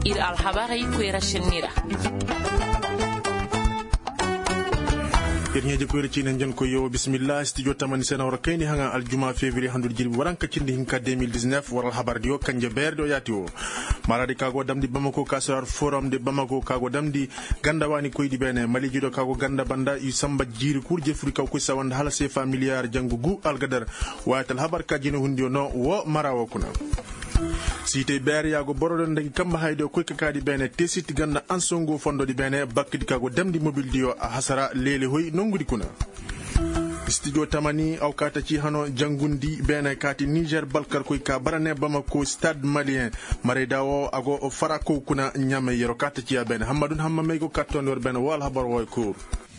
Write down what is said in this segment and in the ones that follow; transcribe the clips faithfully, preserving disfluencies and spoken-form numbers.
ir alhabara ikwera shenira yerñeje ko recci nen jon ko yo bismillah studio tamani sena wara kayni hanga aljuma février handu jirbi waranka cindi hinka deux mille dix-neuf waral habar dio kanje berdo yati o maradi kago damdi bamako kasar forum de bamako kago damdi ganda wani koydi bene mali jido kago ganda banda yu samba jiri kurje furika ko sawanda hala sefa milliard jangugu algadar watal habar kajino hundio no wo marawo kuna site ber yago borodon de kamba haydo ko kadi bene tesit ganda ansongo fondo di bene bakki kago damdi mobile dio a hasara lele hoy nongudi kuna studio tamani aw kata ci hano jangundi bene kati Niger balkar koy ka barane bamako stade malien mare dawo ago farako kuna nyame yero kata ci bene hamadun hamma mego katon wor bene wal habar way ko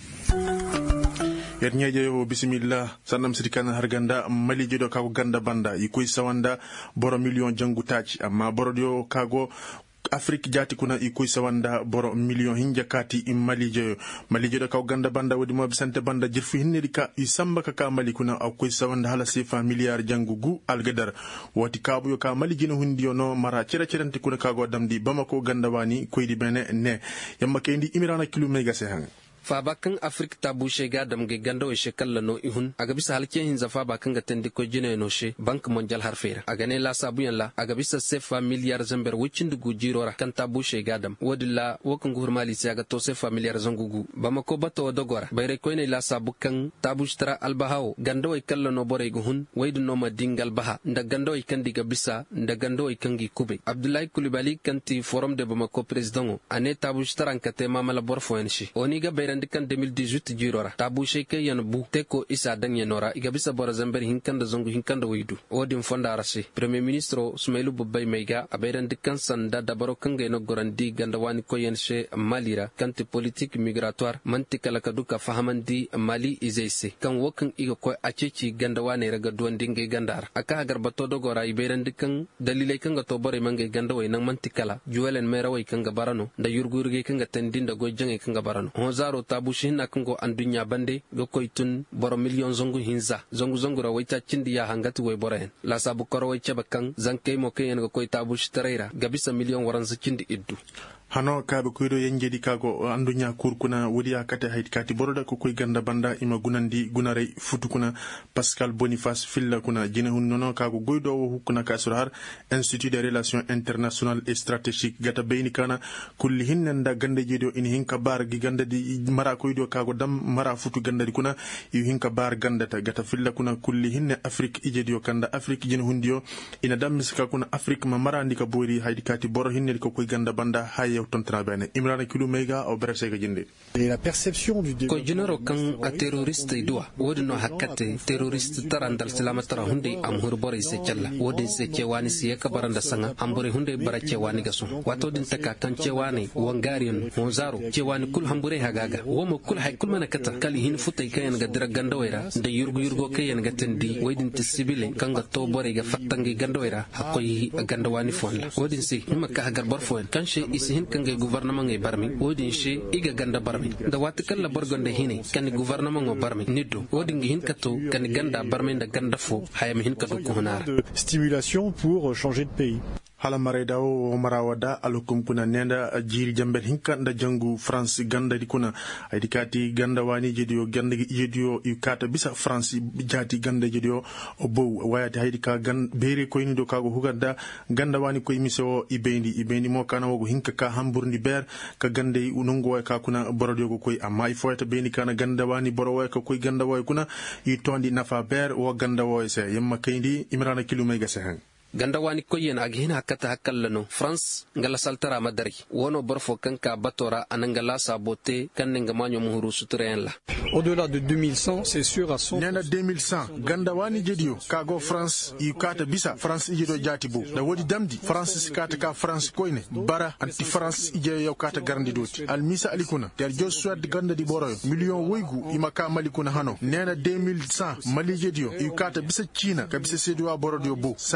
yet ñeje yo bismillah sanam sidikan harganda mali jido kago ganda banda ikoy sawanda boro million jangu taci amma boro dio kago Afrique jati kuna ikoy sawanda boro million hinja kati im mali jeyo mali jedo kaw ganda banda wodi mo bisante banda jirfu hinne dika i samba ka mali kuna akoy sawanda hala sefa milliard jangu gu algadar woti kabu yo ka mali jino hundiyo no mara cira cirante kuna kago damdi bamako ganda wani koydi bene ne yamba kayndi imirana kilo mega se hang fabakan Afrika tabu shega damge gando she kallano ihun aga bisa halke hin zafa bakan ga tandi ko jine no she bank mondial harfera aga ne la sabu yalla aga bisa sefa milliard zamber wicin dugu jirora kan tabu shega dam wodilla wokan gur mali se aga to sefa milliard zangugu bamako bato dogora bayre ko ne la sabu kan tabu shtra albahaw gando ay kallano bore guhun waydu no madingal baha nda gando ay kan diga bisa nda gando ay kan gi kube Abdoulaye Coulibaly kanti forum de bamako president ane tabu shtra an kate mamala borfo enshi oni ga kan deux mille dix-huit jirora tabu sheke yan bu teko isa danye nora iga bisa bora zamber hinkanda zongu hinkanda widu odin fonda arasi premier ministre Sumailu Bubbay Meiga aberan dikkan sanda dabaro kanga no gorandi ganda wani ko yenshe malira kanti politique migratoire mantikala kaduka fahamandi mali izeise kan wokan iga ko aceci ganda wani raga duwandinge gandar aka garbato dogora iberan dikkan dalilai kanga to bore mange ganda way nan mantikala juwelen mera way kanga barano da yurgurge kanga tandinda gojange kanga barano hozaro tabu shinna kango andunya bande go koytun boro million zongu hinza zongu zongu ra waita cindi ya hangati way boren la sabu koro way chabakan zanke mo kayen go koy tabu shtarera gabisa million waran cindi iddu hano kabe koydo yenjedi kago andunya kurkuna wodi akate hayt kati boroda ko koy ganda banda ima gunandi gunare futukuna Pascal Boniface filla kuna jine hun nono kago goydo hukuna ka surhar Institut des relations internationales et stratégiques gata bayni kana kulli hinnanda gande jedo in hinka bar gi ganda di mara koydo kago dam mara futu ganda di kuna yu hinka bar gandata gata filla kuna kulli hinne Afrique ijedio kanda Afrique jine hundio ina dam miska kuna Afrique ma mara ndika bori hayt kati boro hinne ko koy ganda banda hay Imran Kulu Mega au Brasega Jinde. Et la perception du ko junoro kan a terroriste idwa wodi no hakkate terroriste tarandal salamatra hunde am hurbore se challa wodi se cewani se ka baranda sanga ambore hunde bara cewani gaso wato din taka kan cewani wangarion monzaro cewani kul hambure hagaga womo kul hay kul manakata kali hin futay kayan ga dira gandawera da yurgo yurgo kayan ga tendi wedin tisibile kanga to bore ga fattangi gandawera hakoy gandawani fonla wodin se himaka hagar barfo kan she isihin kanga gouvernement e barmi wodin she iga ganda barmi da wati kala borgonde hine kan gouvernement o barmi niddo wodin hin kato kan ganda barmi da ganda fo hayam hin kato ko honara stimulation pour changer de pays. hala mare dawo marawada alukum kuna nenda jiri jambel hinka nda jangu France ganda di kuna ay dikati ganda wani jedio ganda jedio yukata bisa France jati ganda jedio obo wayati haydi ka gan bere ko ni do kago huganda ganda wani ko imiso ibendi ibendi mo kana wogo hinka ka hamburndi ber ka gande unongo ka kuna borodio ko koy amma ifo ta bendi kana ganda wani boro way ko koy ganda way kuna yi tondi nafa ber wo ganda way se yamma kayndi imrana kilumay gase han ganda wani koyen aghin hakata hakallano France ngala saltara madari wono borfo kanka batora anangala sabote kanenga manyo muhuru sutren la au-delà de deux mille cent c'est sûr à cent nena deux mille cent ganda wani jedio kago France yukata bisa France jedo jatibo da wodi damdi France sikata ka France koyne bara anti France ije yokata garandi doti almisa alikuna der jo swad ganda di boroyo million woygu imaka malikuna hano nena deux mille cent mali jedio yukata bisa China ka bisa sedwa borodio bo sadi mali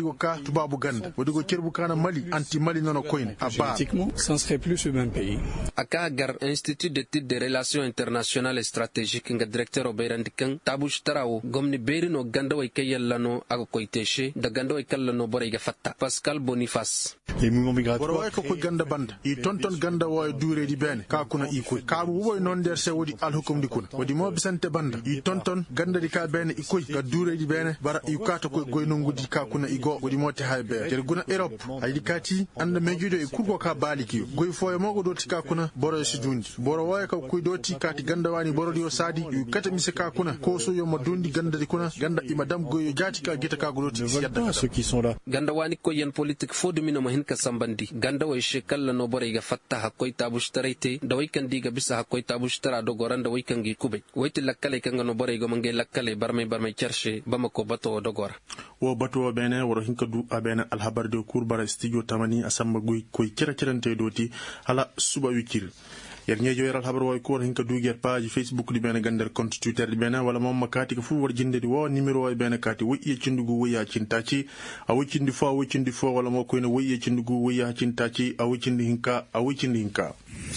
go ka tubabu ganda wadigo kerbu kana Mali anti Mali nono koyne aba ça ne serait plus ce même pays. Aka gar Institut d'études des relations internationales et stratégiques nga directeur oberandikan tabush tarawo gomni berino ganda way kayellano aga koyteshe da ganda way kallano bore ga fatta Pascal Boniface. Les mouvements migratoires. Boro way ko ko ganda banda i tonton ganda way dure di ben ka kuna ikoy ka bu boy non der se wodi al hukum di kun wodi mo bisante banda i tonton ganda di ka ben ikoy ga dure di ben bara i kata ko goyno ngudi ka kuna igo wodi mo te haybe ter guna Europe ay dikati anda mejudo e kurgo ka baliki goy foye mo go doti ka kuna boro si dundi boro way ka kuy doti kati ganda wani boro di o sadi yu kata mise ka kuna ko so yo mo dundi ganda di kuna ganda i madam goyo jati ka gita ka go doti yadda ceux qui sont là. Ganda wani ko yen politique fo dumino mo hin ka sambandi ganda way shekalla no boro ga fatta hakoy tabushtarite da way kan diga bisa hakoy tabushtara do goranda way kan gi kube wayti lakkale kan no boro go mangi lakkale barmay barmay cherche bamako bato do gora wo bato bene woro hinka du abena al habar de kurbara studio tamani asamba guy koy kira kirante doti hala suba wikil yer nyejo yeral habar way ko hinka du ger page Facebook di bene gander compte Twitter di bene wala mom makati ko fu war jinde di wo numéro way bene kati wo ye cindugu wo ya cintaci a wo cindi fo wo cindi fo wala mo ko ne wo ye cindugu wo ya cintaci a wo cindi hinka a wo cindi hinka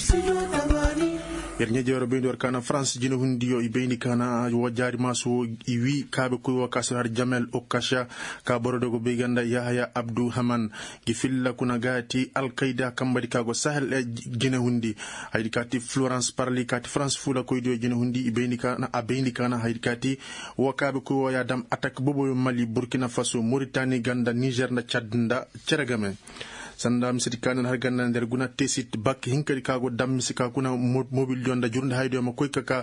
yer nyejo yero be ndor kana France jina hundi yo ibeni kana wo jari maso iwi kabe ko wa kasar Jamel Okasha ka borodo go be ganda Yahya Abdou Haman gi filla kuna gati Al Qaeda kambadi kago Sahel jina hundi haydi kati Florence Parly kati France fula ko do jina hundi ibeni kana abeni kana haydi kati wo kabe ko ya dam attaque bobo Mali Burkina Faso Mauritanie Ganda Niger na Chad nda ceragame sanda misiti kanan har ganna der guna tesit bak hinkari kago dam misika kuna mobil jonda jurnde haydo ma koy kaka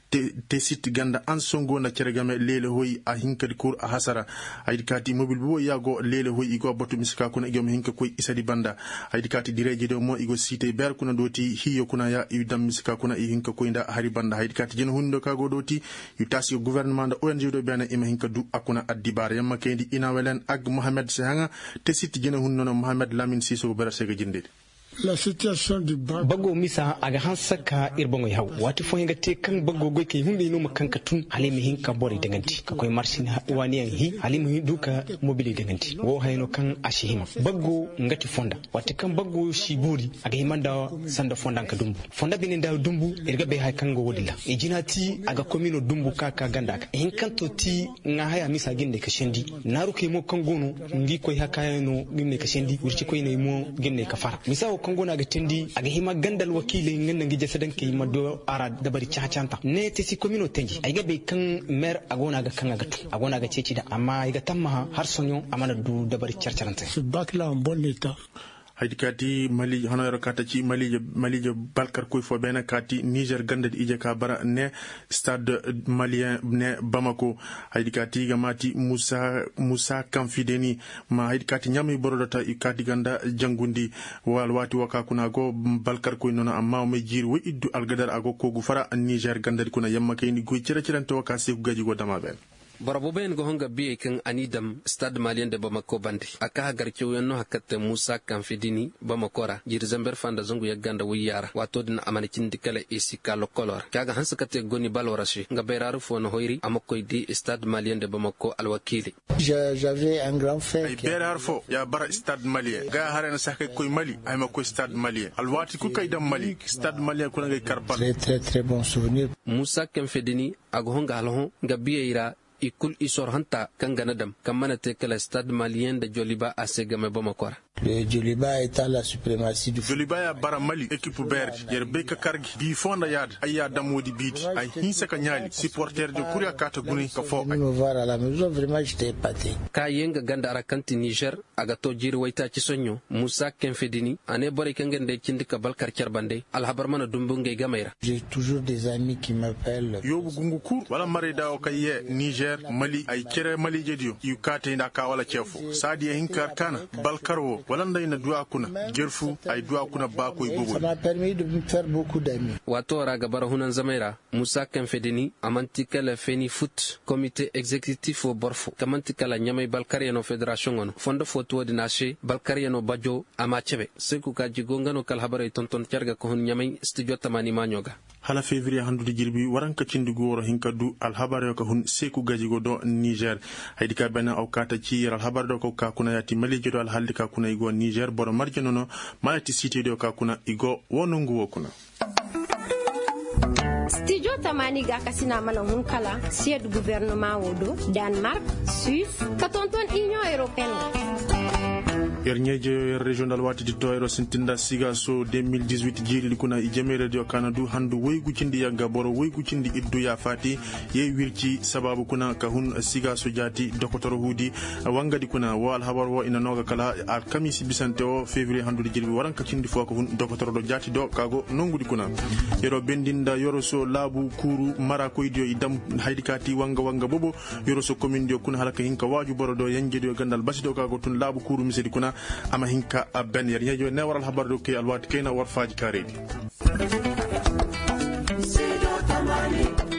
tesit ganda an songo na cergame lele hoy a hinkari kur a hasara haydi kati mobil bo yago lele hoy igo botu misika kuna igom hinka koy isadi banda haydi kati direje do mo igo site ber kuna doti hiyo kuna ya i dam misika kuna i hinka koy nda hari banda haydi kati jen hundo kago doti yu tasi gouvernement da O N G do bena ima hinka du akuna addibar yamma kendi ina welen ag Mohamed Sehanga tesit jen hunno Mohamed Lamin Siso berasega jindede la situation du bago misa aga hansaka irbongo yaw wati fo hinga te kan bago goy kay hunde no makanka tun hali mi hinka bori danganti ka koy marsin wani yan hi hali mi duka mobile danganti wo hayno kan ashihima bago ngati fonda wati kan bago shiburi aga himanda sanda fonda ka dumbu fonda binin da dumbu irga be hay kan go wodilla e jinati aga komino dumbu kaka ganda ka hinkan to ti nga haya misa ginde ka shendi naru kay mo kan gono ngi koy hakaya no ginde ka shendi wurci koy ne mo ginde ka fara misa kongo na ga tindi aga hima gandal wakile ngana ngi jasadan ke mado ara dabari chachanta ne te si komino tenji ay ga be kan mer agona ga kan ga tu agona ga ceci da amma ay ga tamma har sonyo amana du dabari charcharanta ce bac là en bon état haydi kati Mali hono yero kata ci Mali Mali je balkar koy fo bena kati Niger ganda ije ka bara ne stade malien ne Bamako haydi kati gamati Moussa Moussa Kamfideni ma haydi kati nyami borodota kati ganda jangundi wal wati waka kuna go balkar koy nono amma me jir wo iddu algadar ago ko gu fara Niger ganda kuna yamma kayni go cira cirante waka se gaji go dama ben barabo ben go honga biye kan anidam stade malien de Bamako bandi aka garke wenno hakatte Moussa Kamfidini Bamakora jir zamber fanda zongu ya ganda wiyara wato dina amana cindi kala esi kalo kolor kaga hansa kate goni balorasi nga beraru fo no hoyri amakoy di stade malien de Bamako alwakili j'avais un grand frère ay beraru fo ya bara stade malien ga harena sakay koy Mali ay makoy stade malien alwati ku kay dam Mali stade malien ko ngay karbal très très très bon souvenir Moussa Kamfidini ago honga halon nga biyeira ikul isor hanta kanganadam kamana te kala stade malien de Joliba asegame Bamakora le Joliba est à la suprématie du Joliba ya bara Mali équipe berge yer beka kargi bi fonda yad ayya damodi bit ay hinsa ka nyali supporter de Kuria kata guni ka fo me voir à la maison vraiment j'étais épaté ka yenga ganda arakanti Niger aga to jiri wayta ci sonyo Moussa Kamfidini ane bore kangende cindi ka balkar charbande alhabar mana dumbunge gamayra j'ai toujours des amis qui m'appellent yobu gungu kur wala mare dawo kaye Niger Mali ay kere Mali jedio yu kate nda ka wala chefo sadi hinkar kana balkarwo wala nday na duwa kuna gerfu ay duwa kuna ba koy gogo ça m'a permis de me faire beaucoup d'amis wato raga bara hunan zamaira Moussa Kamfidini amanti kala feni foot comité exécutif au borfo kamanti kala nyamay balkariano fédération ngono fondo foto dinache balkariano bajo ama chebe seku ka jigo ngano kal habare tonton charga ko hon nyamay studio tamani manyoga hala février handude jirbi waranka cindigu woro hinkadu alhabare ko hun seku gajigo do Niger haydi ka bana aw kata ci alhabare do ko ka kuna yati malijo do alhaldi ka kuna igo Niger boro marje nono mayati cité do ka kuna igo wonongu wokuna Studio Tamani ga kasina mala hun kala siège gouvernement wodo Danemark Suisse katonton Union européenne Yerñeje régional wati di toyro sintinda siga so deux mille dix-huit jiri kuna ijeme radio kanadu handu waygu cindi yagga boro waygu cindi iddu ya fati ye wirci sababu kuna ka hun siga so jati dokotoro hudi wangadi kuna wal habar wo ina noga kala al kamisi bisante o février handu jiri waranka cindi fo ko hun dokotoro do jati do kago nongudi kuna yoro bendinda yoro so labu kuru mara ko idio idam haydikati wanga wanga bobo yoro so commune dio kuna halaka hinka waju boro do yanje dio gandal basido kago tun labu kuru misedi kuna ama hinka ben yer yejo ne waral habar do ke alwat kayna war faaji karedi